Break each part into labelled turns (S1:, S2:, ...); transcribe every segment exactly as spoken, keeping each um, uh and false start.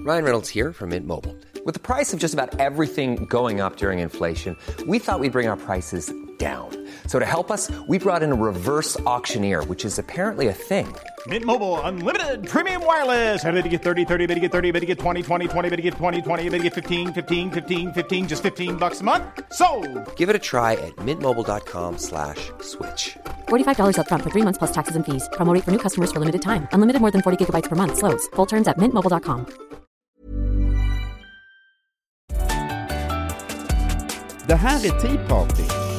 S1: Ryan Reynolds here from Mint Mobile. With the price of just about everything going up during inflation, we thought we'd bring our prices down. So to help us, we brought in a reverse auctioneer, which is apparently a thing.
S2: Mint Mobile Unlimited Premium Wireless. How to get thirty, thirty, how to get thirty, how to get twenty, twenty, twenty, how to get twenty, twenty, how to get fifteen, fifteen, fifteen, fifteen, just fifteen bucks a month? Sold!
S1: Give it a try at mintmobile.com slash switch.
S3: forty-five dollars up front for three months plus taxes and fees. Promo rate for new customers for limited time. Unlimited more than forty gigabytes per month. Slows full terms at mint mobile dot com.
S4: Det här är Tea Party.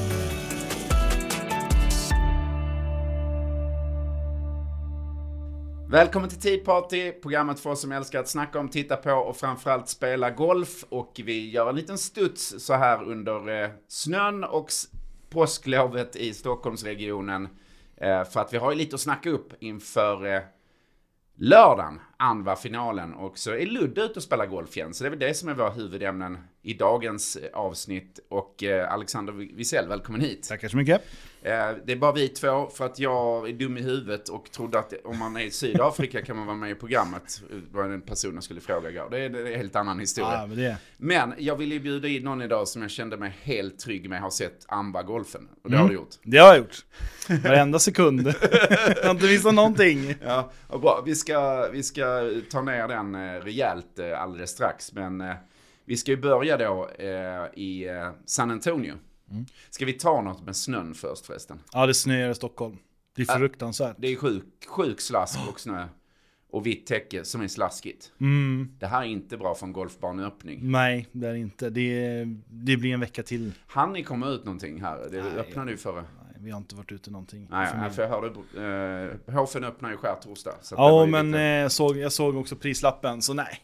S5: Välkommen till Tea Party, programmet för oss som älskar att snacka om, titta på och framförallt spela golf. Och vi gör en liten studs så här under eh, snön och s- påsklovet i Stockholmsregionen. Eh, för att vi har ju lite att snacka upp inför eh, lördagen, andra finalen. Och så är Ludde ute och spelar golf igen. Så det är väl det som är våra huvudämnen i dagens eh, avsnitt. Och eh, Alexander Wisell, välkommen hit.
S2: Tackar så mycket.
S5: Eh, det är bara vi två för att jag är dum i huvudet och trodde att om man är i Sydafrika kan man vara med i programmet. Vad den personen skulle fråga igår. Det är, det är en helt annan historia.
S2: Ja, men, det...
S5: men jag ville bjuda in någon idag som jag kände mig helt trygg med. Jag har sett Amba golfen. Och det
S2: mm.
S5: har du gjort.
S2: Det har jag gjort. Varenda sekund. Jag har inte visat någonting.
S5: Ja, och bra. Vi ska, vi ska ta ner den eh, rejält eh, alldeles strax. Men eh, vi ska ju börja då eh, i eh, San Antonio. Mm. Ska vi ta något med snön först förresten?
S2: Ja, det snöar i Stockholm. Det är fruktansvärt.
S5: Det är sjuk, sjuk slask och snö. Och vitt täcke som är slaskigt.
S2: Mm.
S5: Det här är inte bra för en golfbaneöppning.
S2: Nej, det är inte. Det, det blir en vecka till.
S5: Han ni komma ut någonting här? Det
S2: Nej,
S5: öppnade ju förra.
S2: Nej, vi har inte varit ute någonting.
S5: Nej,
S2: för,
S5: nej, för jag hörde eh, H F N öppnar ju skärtorsdag.
S2: Ja, men lite... eh, såg, jag såg också prislappen, så nej.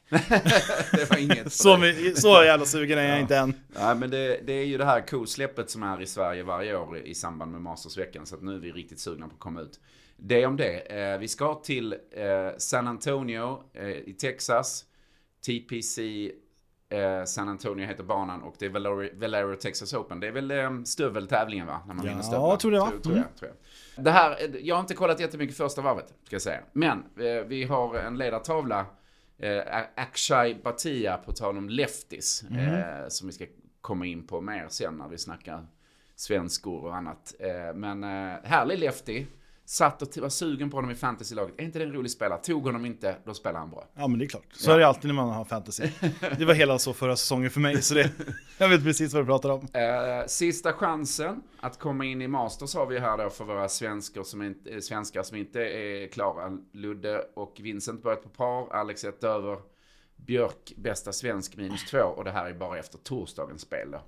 S5: Det var inget.
S2: så, med, så jävla sugen är jag ja. inte än.
S5: Ja, men det, det är ju det här kosläppet som är i Sverige varje år i samband med Mastersveckan. Så att nu är vi riktigt sugna på att komma ut. Det om det. Eh, vi ska till eh, San Antonio eh, i Texas. T P C eh, San Antonio heter banan och det är Valero, Valero Texas Open. Det är väl eh, stöveltävlingen, va? När man
S2: ja,
S5: stövlar.
S2: jag tror det, va?
S5: Tror, tror, jag, tror jag. Det här, jag har inte kollat jättemycket första varvet, ska jag säga. Men eh, vi har en ledartavla. Eh, Akshay Bhatia på tal om lefties. Mm. Eh, som vi ska komma in på mer sen när vi snackar svenskor och annat. Eh, men eh, härlig lefty. Satt och var sugen på honom i fantasy-laget. Är inte det en rolig spelare? Tog honom inte, då spelar han bra.
S2: Ja, men det är klart. Så
S5: ja.
S2: är det alltid när man har fantasy. Det var hela så förra säsongen för mig. Så det, jag vet precis vad du pratar om.
S5: Eh, sista chansen att komma in i Masters har vi här då för våra svenskar som inte, svenskar som inte är klara. Ludde och Vincent börjat på par. Alex ett över. Björk bästa svensk minus två. Och det här är bara efter torsdagens spel då.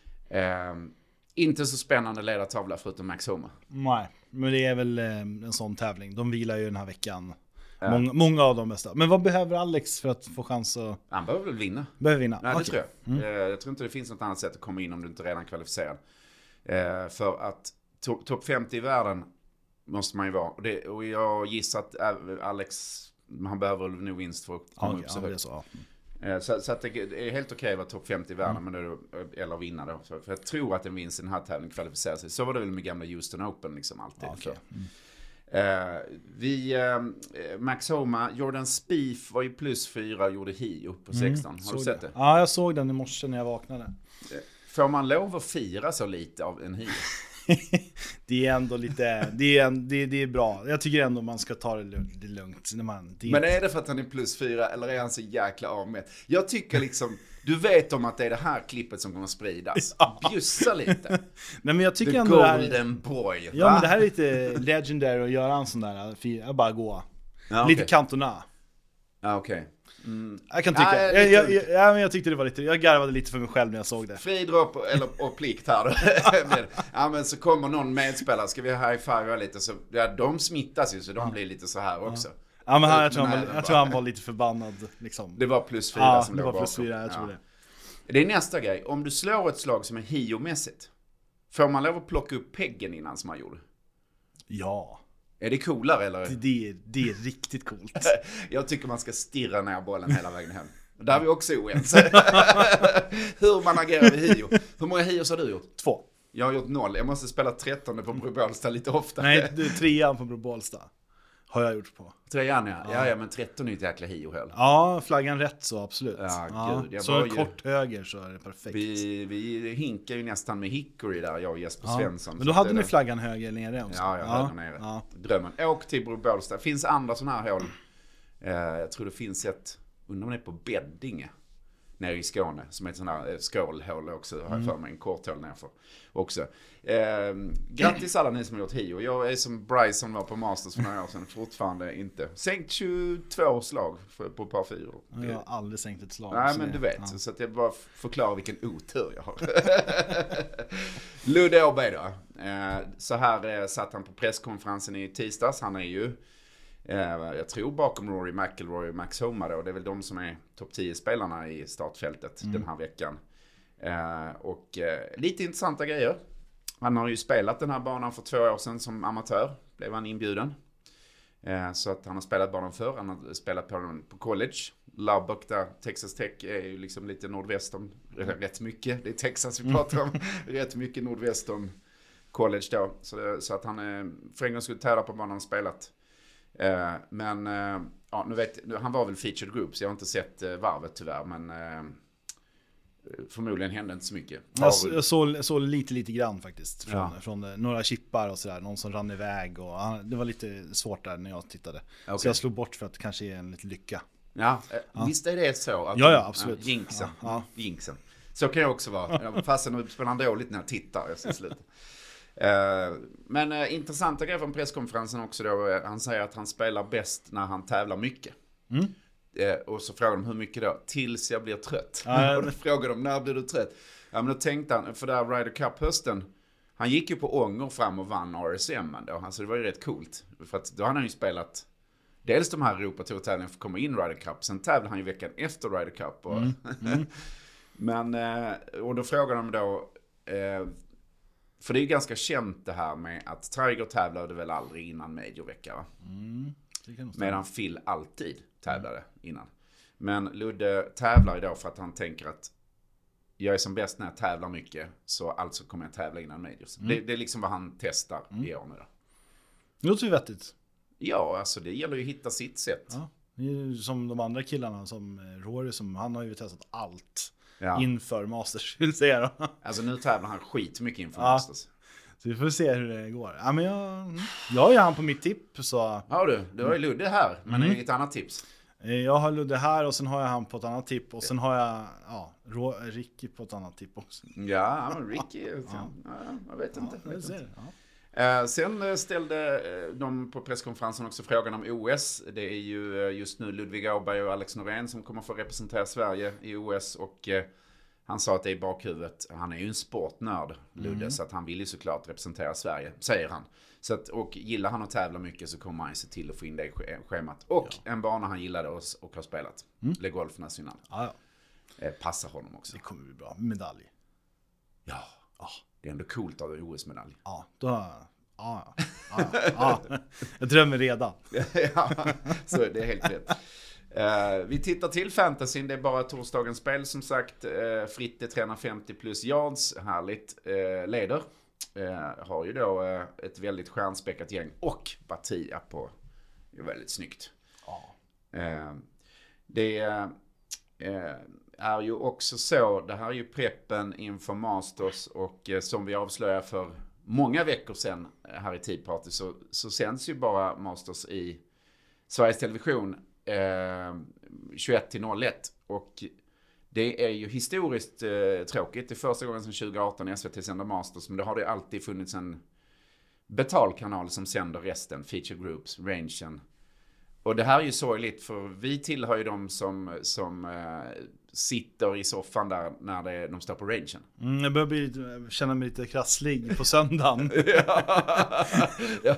S5: Eh, Inte så spännande ledartavla förutom Max Homa.
S2: Nej, men det är väl eh, en sån tävling. De vilar ju den här veckan.
S5: Ja.
S2: Många, många av dem bästa. Men vad behöver Alex för att få chans att...
S5: Han behöver väl vinna.
S2: Behöver vinna?
S5: Nej,
S2: okay.
S5: det tror jag.
S2: Mm.
S5: Eh, jag tror inte det finns något annat sätt att komma in om du inte redan är kvalificerad. Eh, för att to- topp femtio i världen måste man ju vara. Och, det, och jag gissar att Alex, han behöver nog vinst för att komma
S2: okay,
S5: upp så
S2: ja,
S5: högt.
S2: Så, ja.
S5: Så, så att det är helt okej att vara topp femtio i världen, mm. men det, eller vinna då. För jag tror att en vinst i den här tävlingen kvalificerar sig. Så var det väl med gamla Houston Open liksom alltid.
S2: Ja, okay. mm.
S5: uh, vi, uh, Max Homa, Jordan Spieth var ju plus fyra, gjorde Hio på sexton. Mm, har du sett det? det?
S2: Ja, jag såg den i morse när jag vaknade.
S5: Får man lov att fira så lite av en Hio?
S2: Det är ändå lite, det är, det, det är bra. Jag tycker ändå man ska ta det lugnt. Det är lugnt när man, det är...
S5: Men är det för att han är plus fyra eller är han så jäkla avmätt? Jag tycker liksom, du vet om att det är det här klippet som kommer att spridas. Ja. Bjussa lite.
S2: Nej, men jag tycker
S5: The
S2: ändå
S5: golden
S2: det här,
S5: boy.
S2: Ja, va? Men det här är lite legendary att göra en sån där, jag bara gå.
S5: Ja,
S2: lite
S5: okay.
S2: Cantona.
S5: Ja, okej. Okay. Mm.
S2: Jag kan tycka.
S5: Ja,
S2: jag, jag, jag, ja, men jag tyckte det var lite, jag garvade lite för mig själv när jag såg det.
S5: Fridropp eller, och plikt här då. men, ja, men så kommer någon medspelare, ska vi high-five lite så, ja, de smittas ju så de ja. blir lite så här också. Ja,
S2: ja men här, jag, tror han, var, jag tror han var lite förbannad liksom.
S5: Det var plus fyra
S2: ja,
S5: som
S2: det
S5: låg
S2: var plus
S5: bakom.
S2: fyra, jag tror
S5: ja.
S2: det.
S5: Det är nästa grej. Om du slår ett slag som är hio-mässigt, får man lov att plocka upp peggen innan som man gjorde?
S2: Ja.
S5: Är det coolare eller?
S2: Det, det, är, det är riktigt coolt.
S5: Jag tycker man ska stirra ner bollen hela vägen hem. Där är vi också oense. Hur man agerar vid hio. Hur många hios har du gjort?
S2: Två.
S5: Jag har gjort noll. Jag måste spela trettonde på Bro Bålsta lite ofta.
S2: Nej, du är trean på Bro Bålsta.
S6: Har jag gjort på.
S5: Trean, ja. Ja, ja, men tretton är ju ett jäkla hio-hål.
S6: Ja, flaggan rätt så, absolut.
S5: Ja,
S6: ja.
S5: gud. Jag
S6: så
S5: var ju...
S6: kort höger så är det perfekt.
S5: Vi, vi hinkar ju nästan med Hickory där, jag och Jesper
S6: ja.
S5: Svensson.
S6: Men då hade ni flaggan höger nere också.
S5: Ja, jag
S6: ja.
S5: höger nere.
S6: Ja.
S5: Drömmen. Åk till Bro Bålsta. Det finns andra sådana här hål. Eh, jag tror det finns ett, undrar om det är på Beddinge. Nere i Skåne, som är ett sånt här skålhål också, har jag för mig, en korthål nerför också. Eh, grattis alla ni som har gjort hio. Jag är som Bryson var på Masters för några år sedan, fortfarande inte. Sänkt tjugotvå slag för, på ett par fyror.
S6: Jag har aldrig sänkt ett slag.
S5: Nej, men
S6: det,
S5: du vet,
S6: ja.
S5: så att jag bara förklarar vilken otur jag har. Ludde Åberg då. Eh, så här eh, satt han på presskonferensen i tisdags. Han är ju jag tror bakom Rory McIlroy och Max Homa då. Det är väl de som är topp tio spelarna i startfältet mm. den här veckan. Eh, och eh, lite intressanta grejer. Han har ju spelat den här banan för två år sedan som amatör. Blev han inbjuden. Eh, så att han har spelat banan förr. Han har spelat på den på college. Lubbock där, Texas Tech är ju liksom lite nordväst om, rätt mycket. Det är Texas vi pratar om. Rätt mycket nordväst om college då. Så, det, så att han är, för en gång skulle tävla på banan och spelat. Uh, men uh, ja, nu vet, nu, han var väl featured group så jag har inte sett uh, varvet tyvärr, men uh, förmodligen hände inte så mycket.
S6: Jag, jag såg, såg lite lite grann faktiskt från,
S5: ja.
S6: från uh, några chippar och sådär, någon som rann iväg och uh, det var lite svårt där när jag tittade.
S5: Okay.
S6: Så jag slog bort för att kanske ge en lite lycka.
S5: Ja, uh, ja. Visst är det så att
S6: ja, ja, absolut.
S5: Uh, jinxen,
S6: ja, ja.
S5: jinxen. Så kan jag också vara. Fast nu spelar han dåligt när jag tittar, jag ser slut. Uh, men uh, intressanta grejer från presskonferensen också då. Uh, han säger att han spelar bäst när han tävlar mycket.
S6: Mm.
S5: Uh, och så frågar de hur mycket då? Tills jag blir trött.
S6: Uh,
S5: och då frågar de, när blir du trött? Ja, men då tänkte han, för där Ryder Cup-hösten, han gick ju på ånger fram och vann R S M då. Alltså det var ju rätt coolt. För att då har han ju spelat dels de här Europatour-tävlingarna för att komma in Ryder Cup. Sen tävlade han ju veckan efter Ryder Cup. Och
S6: mm. Mm.
S5: men, uh, och då frågar de då... Uh, För det är ju ganska känt det här med att Tiger tävlade väl aldrig innan majorvecka, va?
S6: Mm,
S5: medan Phil alltid tävlade innan. Men Ludde tävlar idag för att han tänker att jag är som bäst när jag tävlar mycket, så alltså kommer jag tävla innan majors. Mm. Det, det är liksom vad han testar mm. i år nu då.
S6: Det låter ju vettigt.
S5: Ja, alltså det gäller ju att hitta sitt sätt.
S6: Ja, som de andra killarna, som Rory, som han har ju testat allt.
S5: Ja.
S6: Inför Masters, vill säga då.
S5: Alltså nu tävlar han skit mycket inför
S6: ja.
S5: Masters.
S6: Så vi får se hur det går. Ja, men jag, jag har ju han på mitt tipp. Så...
S5: Ja du, du har ju Ludde här. Men
S6: mm.
S5: är det ett annat tips?
S6: Jag har Ludde här och sen har jag han på ett annat tipp. Och sen har jag ja, Ricky på ett annat tipp också.
S5: Ja, men Ricky, ja. Ja, jag vet
S6: ja,
S5: inte. Jag vet
S6: ser,
S5: inte.
S6: ja.
S5: Uh, sen ställde de på presskonferensen också frågan om O S. Det är ju just nu Ludvig Åberg och Alex Norén som kommer få representera Sverige i O S. Och uh, han sa att det är i bakhuvudet. Han är ju en sportnörd, Ludde, mm. så att han vill ju såklart representera Sverige, säger han. Så att, och gillar han att tävla mycket så kommer han se till att få in det i schemat. Och ja. en bana han gillade och, och har spelat. Mm. Le Golf National.
S6: Ja, ja.
S5: Eh, passar honom också.
S6: Det kommer bli bra. Medalj.
S5: Ja. ja. Det är ändå coolt av en O S-medalj.
S6: Ja, då... Ja, ja, ja, ja. Jag drömmer redan.
S5: Ja, så det är helt rätt. Uh, vi tittar till fantasyn. Det är bara torsdagens spel som sagt. Uh, Fritte trehundrafemtio plus yards. Härligt. Uh, leder. Uh, har ju då uh, ett väldigt stjärnspäckat gäng. Och Batia på. Det är väldigt snyggt.
S6: Ja.
S5: Uh, det uh, är ju också så. Det här är ju preppen inför Masters. Och uh, som vi avslöjar för många veckor sedan här i Tea Party så, så sänds ju bara Masters i Sveriges Television eh, tjugoett till noll ett. Och det är ju historiskt eh, tråkigt. Det är första gången sedan tjugo arton S V T sänder Masters, men det har det alltid funnits en betalkanal som sänder resten, feature groups, rangen. Och det här är ju sorgligt, för vi tillhör ju de som, som eh, sitter i soffan där när det, de står på rangen.
S6: Mm, jag börjar bli, känna mig lite krasslig på söndagen.
S5: ja. Ja.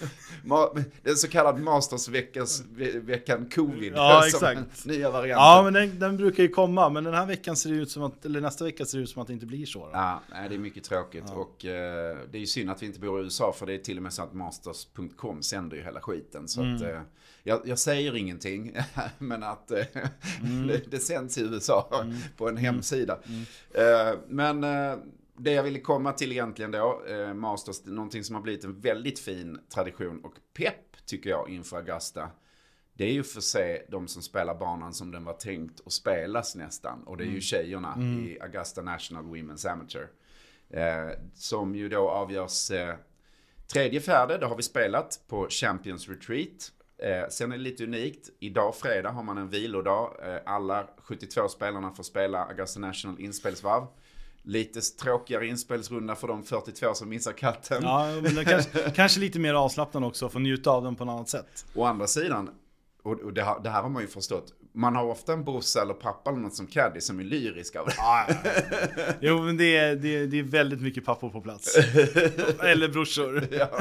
S5: Det är så kallad Masters-veckan covid.
S6: Ja, exakt.
S5: Nya varianter.
S6: Ja, men den, den brukar ju komma. Men den här veckan ser det ut som att, eller nästa vecka ser det ut som att det inte blir så. Då.
S5: Ja, nej, det är mycket tråkigt.
S6: Ja.
S5: Och eh, det är ju synd att vi inte bor i U S A, för det är till och med så att masters punkt com sänder ju hela skiten. Så
S6: Mm.
S5: att, eh, jag, jag säger ingenting, men att eh,
S6: Mm.
S5: det, det sänds i U S A
S6: Mm.
S5: på en hemsida.
S6: Mm.
S5: Eh, men eh, det jag ville komma till egentligen då, eh, Masters, någonting som har blivit en väldigt fin tradition och pepp tycker jag, inför Augusta. Det är ju för sig de som spelar banan som den var tänkt att spelas nästan. Och det är ju tjejerna mm. i Augusta National Women's Amateur. Eh, som ju då avgörs eh, tredje fjärde. Det har vi spelat på Champions Retreat. Eh, sen är det lite unikt. Idag fredag har man en vilodag. Eh, alla sjuttiotvå spelarna får spela Augusta National inspelsvarv. Lite tråkigare inspelsrunda för de fyrtiotvå som missar katten.
S6: Ja, men det kanske, kanske lite mer avslappnande också. Få njuta av den på något annat sätt.
S5: Å andra sidan, och det här, det här har man ju förstått. Man har ofta en brorsa eller pappa eller något som caddy som är lyrisk av det.
S6: Ja, ja. Jo, men det är, det, är, det är väldigt mycket pappor på plats. Eller brorsor.
S5: Ja.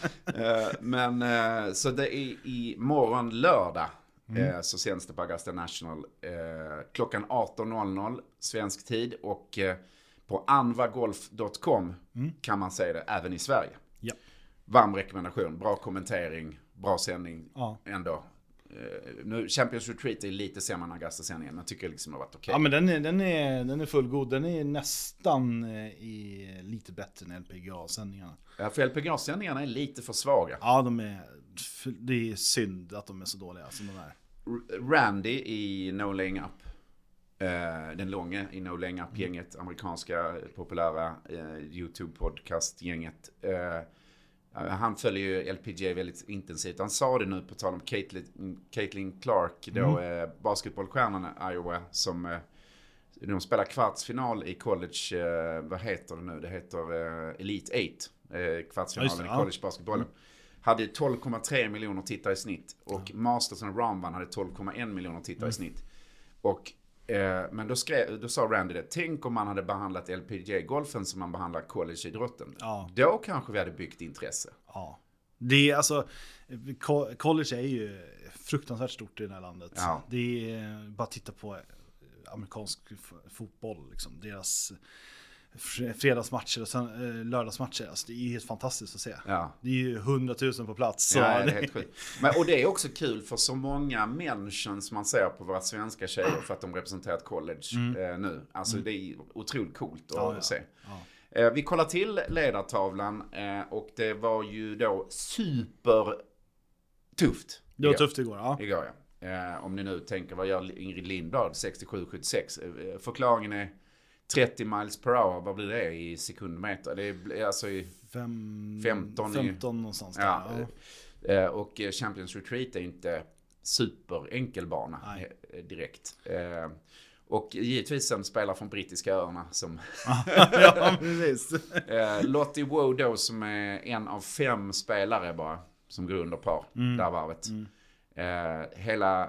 S5: Men så det är i morgon lördag. Mm. Så sänds det på Augusta National. Klockan arton noll noll svensk tid. Och på anvagolf punkt com mm. kan man säga det även i Sverige.
S6: Ja.
S5: Varm rekommendation. Bra kommentering. Bra sändning.
S6: Ja.
S5: Ändå. Uh, nu Champions Retreat är lite sämre än Augusta-sändningen. Jag tycker liksom det har varit okej.
S6: Ja, men den är, den är, den är fullgod. Den är nästan eh, i, lite bättre än L P G A-sändningarna.
S5: Ja, för L P G A-sändningarna är lite för svaga.
S6: Ja, de är, det är synd att de är så dåliga som de är.
S5: Randy i No Laying Up. Uh, den långa i No Laying Up-gänget. Amerikanska populära uh, YouTube-podcast-gänget. Uh, Han följer ju L P G A väldigt intensivt. Han sa det nu på tal om Caitlin, Caitlin Clark, då mm. eh, basketbollstjärnan i Iowa, som eh, de spelar kvartsfinal i college, eh, vad heter det nu? Det heter eh, Elite åtta, eh, kvartsfinalen ja, i college basketbollen. Mm. Hade tolv komma tre miljoner tittare i snitt. Och mm. Masters and Ramban hade tolv komma en miljoner tittare mm. i snitt. Och Eh, men då, skrev, då sa Randy det. Tänk om man hade behandlat L P G A-golfen som man behandlar collegeidrotten. Ja. Då kanske vi hade byggt intresse.
S6: Ja. Det är alltså, college är ju fruktansvärt stort i det här landet. Ja. Det är bara att titta på amerikansk fotboll. Liksom. Deras fredagsmatcher och sen eh, lördagsmatcher. Alltså, det är helt fantastiskt att se. Ja. Det är ju hundratusen på plats. Så
S5: ja,
S6: det
S5: är helt sjukt. Men, och det är också kul för så många människor som man ser på våra svenska tjejer för att de representerat college mm. eh, nu. Alltså mm. det är otroligt coolt att ja, ja. se. Ja. Eh, vi kollar till ledartavlan eh, och det var ju då super tufft.
S6: Det var tufft igår, ja.
S5: Igår, ja. Eh, om ni nu tänker, vad gör Ingrid Lindblad? sextiosju sjuttiosex. Eh, förklaringen är trettio miles per hour, vad blir det i sekundmeter? Det är alltså i
S6: Fem,
S5: femton,
S6: femton någonstans där.
S5: Ja, ja. Och Champions Retreat är inte superenkel bana. Nej. Direkt. Och givetvis en spelare från brittiska öarna som
S6: ja, precis.
S5: Lottie Wodo som är en av fem spelare bara som går under par mm. där varvet. Mm. Hela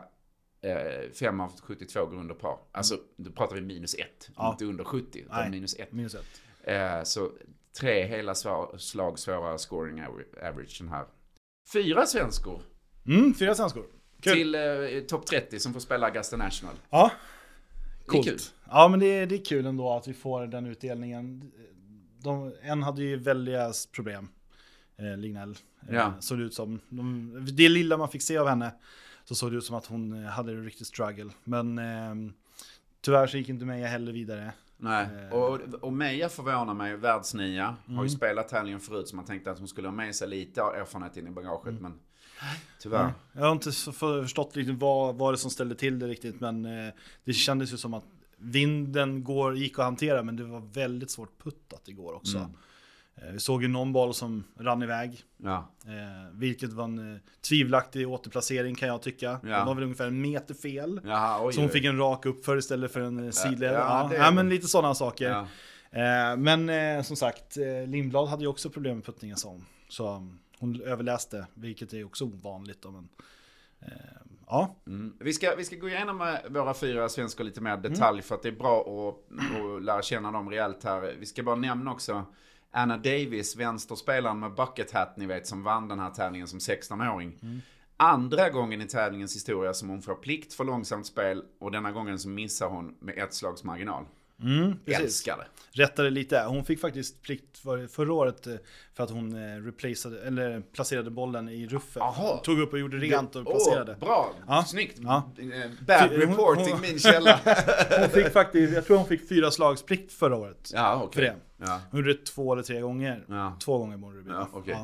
S5: fem av sjuttiotvå går under par. Alltså, då pratar vi minus ett. Ja. Inte under sjuttio, utan Nej, minus ett.
S6: Minus ett.
S5: Eh, så tre hela svår, slag svåra scoring average den här. Fyra svenskor.
S6: Mm, fyra svenskor.
S5: Kul. Till eh, topp trettio som får spela Augusta National.
S6: Ja,
S5: coolt. Det är kul.
S6: Ja, men det är, det är kul ändå att vi får den utdelningen. De, en hade ju väldiga problem. Eh, Lignell. Eh, ja. Såg det ut som. De, det lilla man fick se av henne. Så såg det ut som att hon hade en riktig struggle. Men eh, tyvärr så gick inte Meja heller vidare.
S5: Nej, eh. och, och Meja förvånar mig. Världsnia mm. har ju spelat tävlingen förut. Så man tänkte att hon skulle ha med sig lite erfarenhet in i bagaget. Mm. Men tyvärr.
S6: Nej, jag har inte förstått riktigt vad, vad det som ställde till det riktigt. Men eh, det kändes ju som att vinden går, gick att hantera. Men det var väldigt svårt puttat igår också. Mm. Vi såg ju någon boll som rann iväg. Ja. Eh, vilket var en eh, tvivelaktig återplacering kan jag tycka. Ja. Det var väl ungefär en meter fel. Jaha, oj, så hon fick en rak upp för istället för en sidled. Ja, ja, ja, men lite sådana saker. Ja. Eh, men eh, som sagt, eh, Lindblad hade ju också problem med puttningen som. Så um, hon överläste, vilket är också ovanligt. Då, men, eh, ja.
S5: Mm. Vi, ska, vi ska gå igenom våra fyra svenskar lite mer detalj. Mm. För att det är bra att, att lära känna dem rejält här. Vi ska bara nämna också Anna Davis, vänsterspelaren med bucket hat, ni vet, som vann den här tävlingen som sexton-åring. Mm. Andra gången i tävlingens historia som hon får plikt för långsamt spel, och denna gången så missar hon med ett slags marginal.
S6: Mm,
S5: Älskar det.
S6: Rättade lite. Hon fick faktiskt plikt för, förra året för att hon replacerade, eller placerade bollen i ruffen. Aha. Tog upp och gjorde rent och placerade.
S5: Oh, bra, ja. Snyggt. Ja. Bad reporting, hon, hon, min källa.
S6: Hon fick faktiskt, jag tror hon fick fyra slags plikt förra året.
S5: Ja, okej. Okay.
S6: Ja. Hon gjorde det två eller tre gånger. Ja. Två gånger borde det bli.
S5: Ja, okay. Ja.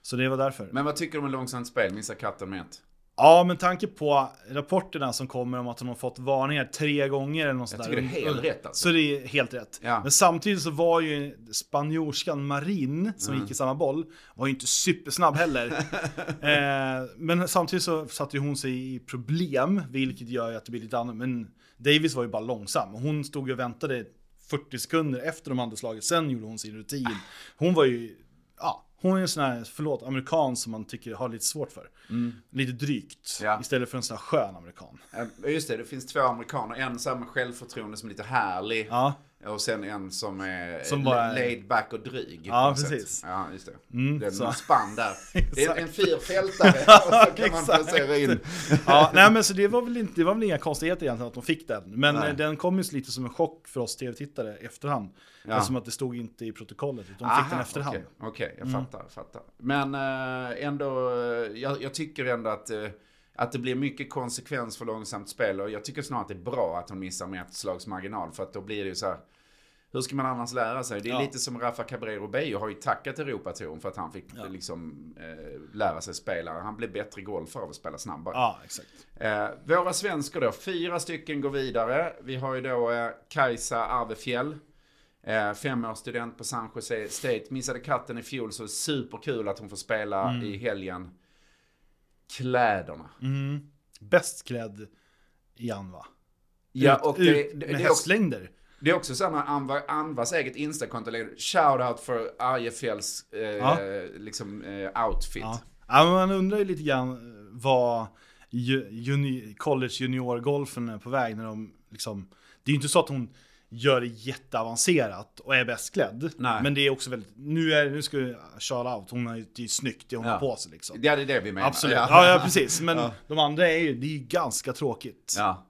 S6: Så det var därför.
S5: Men vad tycker du om en långsamt spel? Missar katten med ett?
S6: Ja, men tanke på rapporterna som kommer om att hon har fått varningar tre gånger eller något
S5: Jag
S6: sådär.
S5: tycker det är helt rätt alltså.
S6: Så det är helt rätt.
S5: Ja.
S6: Men samtidigt så var ju spanjorskan Marin som mm. gick i samma boll var ju inte supersnabb heller. eh, men samtidigt så satte ju hon sig i problem, vilket gör ju att det blir lite annat. Men Davis var ju bara långsam. Hon stod och väntade fyrtio sekunder efter de hade slagit. Sen gjorde hon sin rutin. Hon var ju, ja, hon är en sån här, förlåt, amerikan som man tycker har lite svårt för. Mm. Lite drygt. Ja. Istället för en sån här skön amerikan.
S5: Just det, det finns två amerikaner. En som med självförtroende som är lite härlig.
S6: Ja.
S5: Och sen en som är
S6: som bara...
S5: laid back och dryg.
S6: Ja, precis.
S5: Sätt. Ja, just det.
S6: Mm,
S5: det är
S6: så.
S5: en spann där. Det är en fyrfältare. Och så kan man placera in.
S6: Ja, nej, men så det var väl inte, det var väl inga konstigheter egentligen att de fick den. Men
S5: nej.
S6: Den kom ju lite som en chock för oss tv-tittare efterhand. Ja. Som att det stod inte i protokollet. De
S5: Aha,
S6: fick den efterhand.
S5: Okej, okay, okay, jag mm. fattar, fattar. Men äh, ändå, jag, jag tycker ändå att... Äh, Att det blir mycket konsekvens för långsamt spel. Och jag tycker snart det är bra att hon missar med ett slags marginal. För att då blir det ju så här... Hur ska man annars lära sig? Det är ja. lite som Rafa Cabrera Bello har ju tackat Europatouren för att han fick ja. liksom eh, lära sig spela. Han blev bättre golfare av att spela snabbare.
S6: Ja, exakt.
S5: Eh, våra svenskar då, fyra stycken går vidare. Vi har ju då eh, Kajsa Arvefjäll. Eh, femårsstudent på San Jose State. Missade katten i fjol, så superkul att hon får spela mm. i helgen. Kläderna.
S6: Mm. Bäst klädd i Anva.
S5: Ja,
S6: ut,
S5: och det,
S6: ut,
S5: det,
S6: med
S5: det, det
S6: hästlängder.
S5: Det är också samma Anva, Anvas eget Instakonto. Shoutout för Arjefjälls eh, ja. liksom, eh, outfit.
S6: Ja. Ja, men man undrar ju lite grann vad juni, college juniorgolfen är på väg när de liksom, det är ju inte så att hon gör det jätteavancerat och är bäst klädd. Nej. Men det är också väldigt, nu är nu ska jag köra out, hon har ju, det är snyggt det hon ja. har på sig liksom.
S5: Ja, det är det vi menar.
S6: Absolut. Ja, ja precis. Men ja. de andra är ju, det är ju ganska tråkigt.
S5: Ja.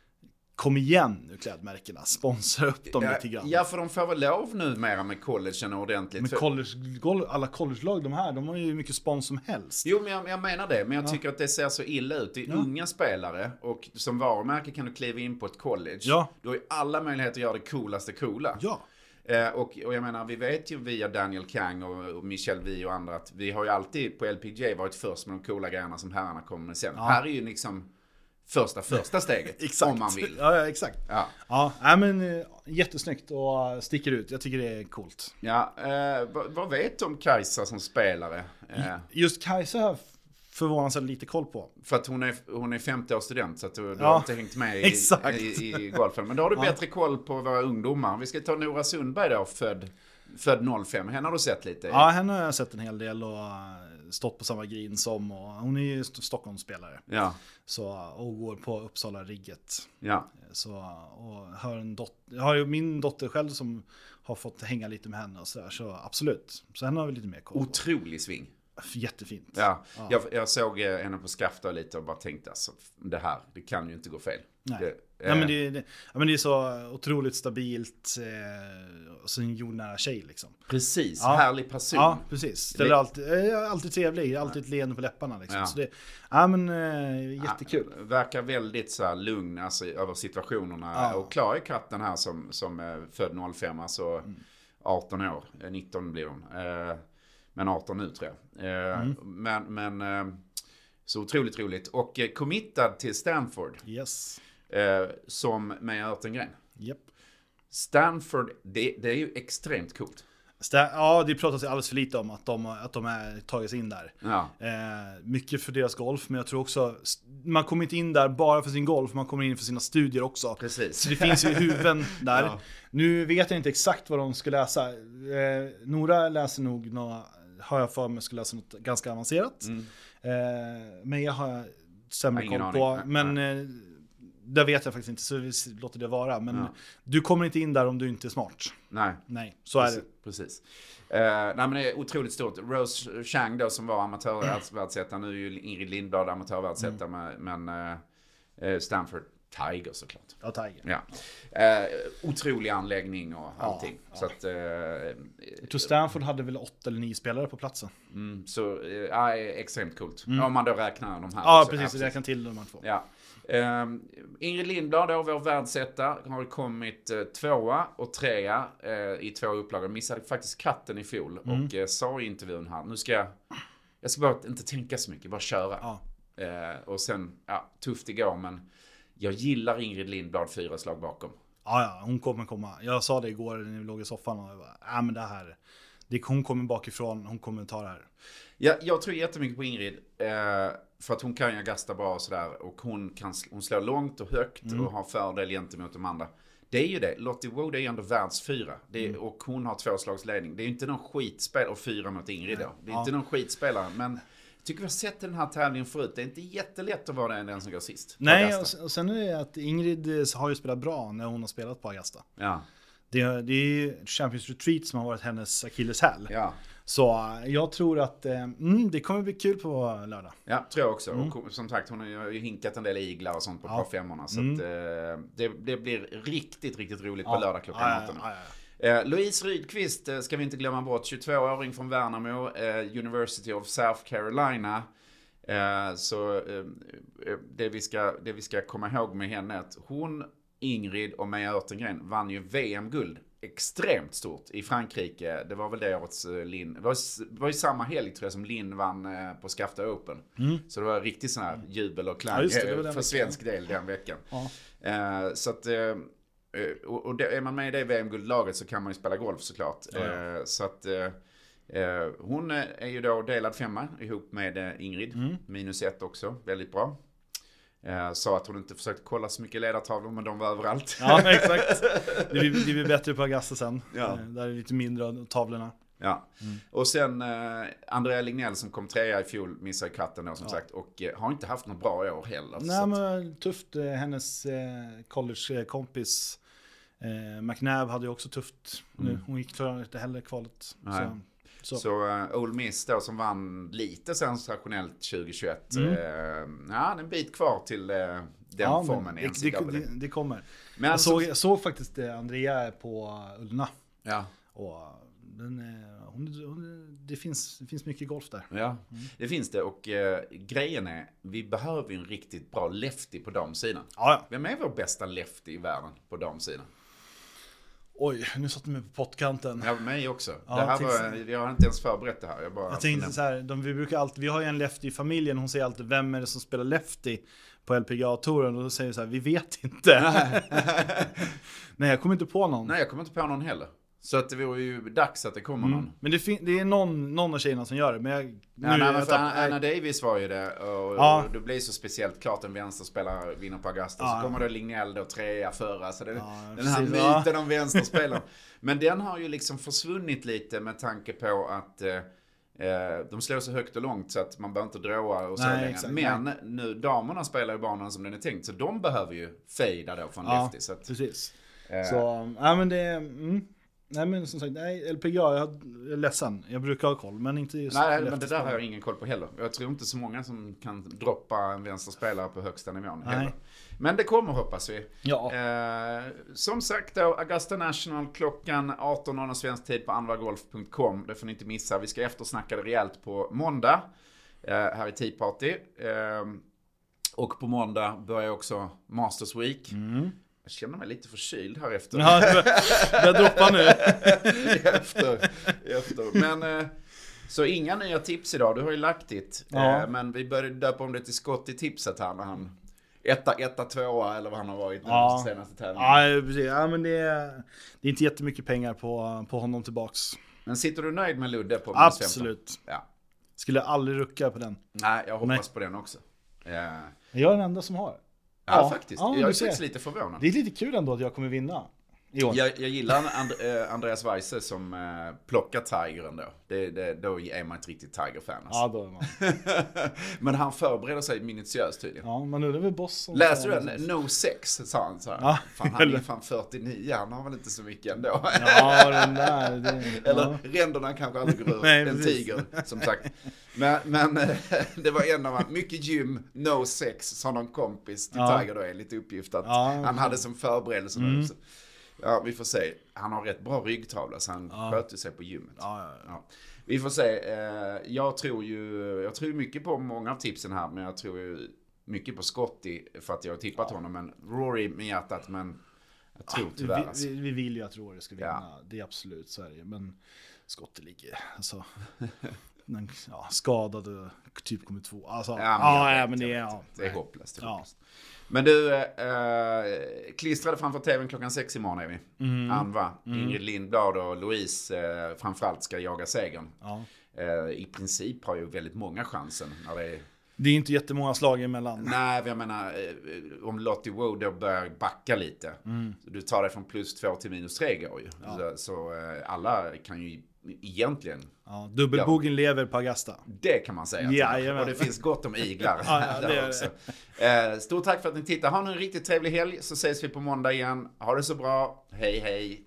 S6: Kom igen nu klädmärkena, sponsra upp dem
S5: ja,
S6: lite grann.
S5: Ja, för de får väl lov nu mera med collegen ordentligt.
S6: Men college, alla college-lag, de här, de har ju mycket spons som helst.
S5: Jo, men jag, jag menar det. Men jag ja. tycker att det ser så illa ut. Det är ja. unga spelare och som varumärke kan du kliva in på ett college.
S6: Ja.
S5: Du har ju alla möjligheter att göra det coolaste coola.
S6: Ja.
S5: Eh, och, och jag menar, vi vet ju via Daniel Kang och, och Michel Vi och andra att vi har ju alltid på L P G A varit först med de coola grejerna som herrarna kommer med sen. Ja. Här är ju liksom... Första, första steget, om man vill.
S6: Ja, ja exakt. Ja. Ja, nej, men jättesnyggt och sticker ut. Jag tycker det är coolt.
S5: Ja, eh, vad, vad vet du om Kajsa som spelare? Eh,
S6: Just Kajsa har förvånansvärt lite koll på.
S5: För att hon är, hon är femtio års student, så att du, du
S6: ja.
S5: har inte hängt med i, i, i golfen. Men då har du
S6: ja.
S5: bättre koll på våra ungdomar. Vi ska ta Nora Sundberg då, född, född noll fem. Henne har du sett lite?
S6: Ja, henne har jag sett en hel del och stått på samma green som, och hon är ju Stockholmsspelare.
S5: Ja.
S6: Så, och går på Uppsala-rigget.
S5: Ja.
S6: Så, och har en dotter, jag har ju min dotter själv som har fått hänga lite med henne och så där, så absolut. Så henne har vi lite mer koll på.
S5: Otrolig sving.
S6: Jättefint.
S5: Ja, ja. Jag, jag såg henne på Skafta lite och bara tänkte alltså, det här, det kan ju inte gå fel.
S6: Nej.
S5: Det,
S6: Ja, men det, det, ja, men det är så otroligt stabilt eh, och så en jordnära tjej liksom.
S5: Precis,
S6: ja.
S5: härlig person.
S6: Ja, precis. Det är alltid, eh, alltid trevlig, alltid ett leende på läpparna liksom. Ja. Så det, ja men eh, jättekul.
S5: Ja, verkar väldigt så här lugn alltså, över situationerna. Ja. Och Klara är katten här som, som är född noll fem, alltså mm. arton år, nitton blir hon. Eh, men arton nu tror jag. Eh, mm. Men, men eh, så otroligt roligt. Och eh, committad till Stanford.
S6: Yes.
S5: Eh, som med Örtengren.
S6: Yep.
S5: Stanford, det, det är ju extremt coolt.
S6: Sta- ja, det pratas alldeles för lite om att de, att de är tagit sig in där.
S5: Ja.
S6: Eh, mycket för deras golf, men jag tror också man kommer inte in där bara för sin golf, man kommer in för sina studier också.
S5: Precis.
S6: Så det finns ju huvuden där. Ja. Nu vet jag inte exakt vad de ska läsa. Eh, Nora läser nog några, har jag för mig ska läsa något ganska avancerat. Mm. Eh, men jag har sämre koll på.
S5: Aning.
S6: Men
S5: ja.
S6: eh, det vet jag faktiskt inte, så vi låter det vara. Men
S5: ja.
S6: du kommer inte in där om du inte är smart.
S5: Nej,
S6: Nej så
S5: precis,
S6: är det.
S5: Precis. Uh, nej men det är otroligt stort. Rose Chang då som var amatörvärldssättare, nu är ju Ingrid Lindblad amatörvärldssättare, mm. men uh, Stanford Tiger såklart.
S6: Ja, Tiger.
S5: Ja. Uh, otrolig anläggning och allting.
S6: Ja,
S5: så att, uh,
S6: jag tror Stanford hade väl åtta eller nio spelare på platsen.
S5: Mm, så uh, ja, extremt coolt. Mm. Om man då räknar de här.
S6: Ja,
S5: också.
S6: precis. Räknar till de här två.
S5: Ja. Uh, Ingrid Lindblad då, vår världsetta, har kommit uh, tvåa och trea uh, i två upplagor. Missade faktiskt katten i fjol mm. och uh, sa i intervjun här, nu ska jag jag ska bara inte tänka så mycket, bara köra.
S6: Ja.
S5: Eh, och sen, ja, tufft igår, men jag gillar Ingrid Lindblad fyra slag bakom.
S6: Ja, ja, hon kommer komma. Jag sa det igår när vi låg i soffan och jag bara, ja men det här, det, hon kommer bakifrån, hon kommer ta det här.
S5: Ja, jag tror jättemycket på Ingrid, eh, för att hon kan ju gasta bra och sådär, och hon, kan, hon slår långt och högt mm. och har fördel gentemot de andra. Det är ju det, Lottie Wood är ju ändå världsfyra, det är, mm. och hon har två slags ledning. Det är ju inte någon skitspel, och fyra mot Ingrid då. Det är ja. inte någon skitspelare, men jag tycker vi har sett den här tävlingen förut. Det är inte jättelätt att vara den som går sist.
S6: Nej, och sen är det att Ingrid har ju spelat bra när hon har spelat på Augusta.
S5: Ja.
S6: Det, det är Champions Retreat som har varit hennes akilleshäl.
S5: Ja.
S6: Så jag tror att mm, det kommer bli kul på lördag.
S5: Ja, tror jag också. Mm. Och som sagt, hon har ju hinkat en del iglar och sånt på ja. par femmorna. Så mm. att, eh, det, det blir riktigt, riktigt roligt ja. på lördag klockan
S6: ja,
S5: åtta.
S6: Ja, ja,
S5: ja. eh, Louise Rydqvist eh, ska vi inte glömma bort. tjugotvååring från Värnamo, eh, University of South Carolina. Eh, så eh, det, vi ska, det vi ska komma ihåg med henne är att hon, Ingrid och Meja Örtengren vann ju V M-guld extremt stort i Frankrike. Det var väl det årets Linn. Det var, det var ju samma helg tror jag som Linn vann på Skafta Open. Mm. Så det var riktigt sån här jubel och klang ja, det, för svensk del den veckan. Ja. Uh, så att, uh, och, och det, är man med i det V M-guldlaget så kan man ju spela golf såklart. Ja, ja. Uh, så att uh, uh, hon är ju då delad femma ihop med Ingrid. Mm. Minus ett också, väldigt bra. Eh, sa att hon inte försökte kolla så mycket ledartavlor, men de var överallt.
S6: Ja, exakt. Det blir, det blir bättre på Augusta sen. Ja. Eh, där är det lite mindre av tavlorna.
S5: Ja. Mm. Och sen eh, Andrea Lignell som kom trea i fjol missade katten då som ja. sagt. Och eh, har inte haft något bra år heller.
S6: Nej, så men att... tufft. Eh, hennes eh, college-kompis eh, McNabb hade ju också tufft. Mm. Nu, hon gick klar inte heller kvalet.
S5: Nej. Så... Så, så uh, Ole Miss då som vann lite sensationellt tjugohundratjugoett. Mm. Uh, ja, en bit kvar till uh, den ja, formen.
S6: Det, det, det, det kommer. Men jag, såg, jag såg faktiskt uh, Andrea på Ullna.
S5: Ja.
S6: Och den, uh, hon, hon, det, finns, det finns mycket golf där.
S5: Ja, mm. det finns det. Och uh, grejen är, vi behöver ju en riktigt bra lefty på damsidan.
S6: Ja, ja.
S5: Vem är vår bästa lefty i världen på damsidan?
S6: Oj, nu satt du med på pottkanten.
S5: Ja, mig också.
S6: Ja,
S5: det här var, jag har inte ens förberett det här. Jag, bara
S6: jag tänkte så här, de, vi brukar alltid, vi har ju en lefty i familjen. Hon säger alltid, vem är det som spelar lefty på L P G A-touren? Och då säger vi så här, vi vet inte. Nej, jag kommer inte på någon.
S5: Nej, jag kommer inte på någon heller. Så att det vore ju dags att det kommer mm. någon.
S6: Men det, fin- det är någon, någon av tjejerna som gör det. Men jag, nu,
S5: ja, nej, men för Anna, Anna Davis var ju det. Och, ja. och det blir så speciellt klart en vänsterspelare vinner på Augusta. Ja. Så kommer då Lignell då trea förra. Så det, ja, den här precis, myten ja. om vänsterspelaren. Men den har ju liksom försvunnit lite med tanke på att eh, de slår så högt och långt så att man behöver inte dråa och så nej, länge. Exakt, men nej. nu, damerna spelar ju banan som den är tänkt. Så de behöver ju fejda då från
S6: ja,
S5: lefty. Så att,
S6: precis. Eh, så, ja men det mm. Nej men som sagt, nej, L P G A, jag är ledsen. Jag brukar ha koll, men inte just...
S5: Nej, men det där har jag ingen koll på heller. Jag tror inte så många som kan droppa en vänsterspelare på högsta nivån heller. Men det kommer, hoppas vi.
S6: Ja.
S5: Eh, som sagt då, Augusta National klockan arton noll noll svensk tid på anvargolf punkt com. Det får ni inte missa. Vi ska eftersnacka det rejält på måndag eh, här i Tea Party. Eh, och på måndag börjar också Masters Week.
S6: Mm.
S5: Jag känner mig lite förkyld här efter.
S6: Ja, jag droppar nu.
S5: efter, efter. Men eh, så inga nya tips idag. Du har ju lagt ditt. Ja. Eh, men vi började döpa om det till Scott i tipset här när han etta, etta, tvåa eller vad han har varit
S6: ja.
S5: den senaste tävlingen.
S6: Ja, precis. Ja, men det är, det är inte jättemycket pengar på, på honom tillbaks.
S5: Men sitter du nöjd med Ludde på
S6: Absolut.
S5: Ja.
S6: Skulle aldrig rucka på den.
S5: Nej, jag hoppas Nej. på den också. Eh.
S6: Jag är den enda som har.
S5: Ja, ja, faktiskt. Ja, jag är faktiskt lite förvånad.
S6: Det är lite kul ändå att jag kommer vinna i år.
S5: Jag, jag gillar And- Andreas Weise som eh, plockar Tigern då. Det, det, då är man ett riktigt Tiger-fan. Alltså.
S6: Ja, då är man.
S5: Men han förbereder sig minutiöst tydligen.
S6: Ja, men nu är det väl boss som...
S5: Läste du den? No sex, sa han så här. Ja. Fan, han är fan fyrtionio, han har väl inte så mycket ändå.
S6: Ja, den där. Det,
S5: Eller
S6: ja.
S5: ränderna kanske aldrig går ur.
S6: Nej,
S5: en
S6: precis.
S5: tiger, som sagt. Men, men det var en av han, mycket gym, no sex, sa någon kompis till ja. Tiger då, är lite uppgift att ja, han hade som förberedelse. Mm. Så, ja, vi får se. Han har rätt bra ryggtavla så han ja. sköter sig på gymmet.
S6: Ja, ja, ja.
S5: Ja. Vi får se. Jag tror ju jag tror mycket på många av tipsen här, men jag tror ju mycket på Scotty för att jag har tippat ja. honom. Men Rory med hjärtat, men jag tror ja, tyvärr.
S6: Vi,
S5: alltså.
S6: vi, vi vill ju att Rory ska vinna.
S5: Ja.
S6: Det är absolut Sverige, men Scotty ligger alltså. den ja, skadade typ kommer två. Alltså,
S5: Ja, men,
S6: ja,
S5: jag
S6: ja,
S5: vet,
S6: men det
S5: jag
S6: är...
S5: vet.
S6: Ja,
S5: Det är hopplöst. Det är
S6: Ja.
S5: hopplöst. Men du, eh, klistrade framför tvn klockan sex imorgon är vi.
S6: Mm.
S5: Anva, Ingrid Lindblad och Louise eh, framförallt ska jaga segern.
S6: Ja.
S5: Eh, I princip har ju väldigt många chansen när det är...
S6: Det är inte jättemånga slag emellan.
S5: Nej, jag menar, eh, om Lottie Wood då börjar backa lite.
S6: Mm.
S5: Du tar det från plus två till minus tre går ju.
S6: Ja.
S5: Så, så eh, alla kan ju egentligen...
S6: Ja, dubbelbogen ja. lever på Augusta.
S5: Det kan man säga.
S6: Ja,
S5: och det finns gott om iglar
S6: ja, ja,
S5: där
S6: det
S5: också. Eh, stort tack för att ni tittar. Ha nu en riktigt trevlig helg så ses vi på måndag igen. Ha det så bra. Hej, hej.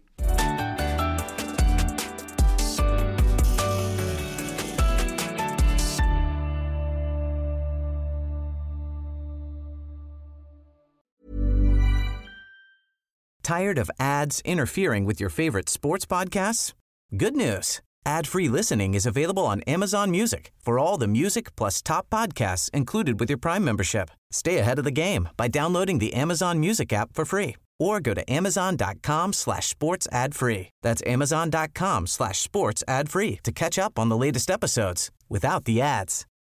S7: Tired of ads interfering with your favorite sports podcasts? Good news. Ad-free listening is available on Amazon Music for all the music plus top podcasts included with your Prime membership. Stay ahead of the game by downloading the Amazon Music app for free or go to amazon.com slash sports ad free. That's amazon.com slash sports ad free to catch up on the latest episodes without the ads.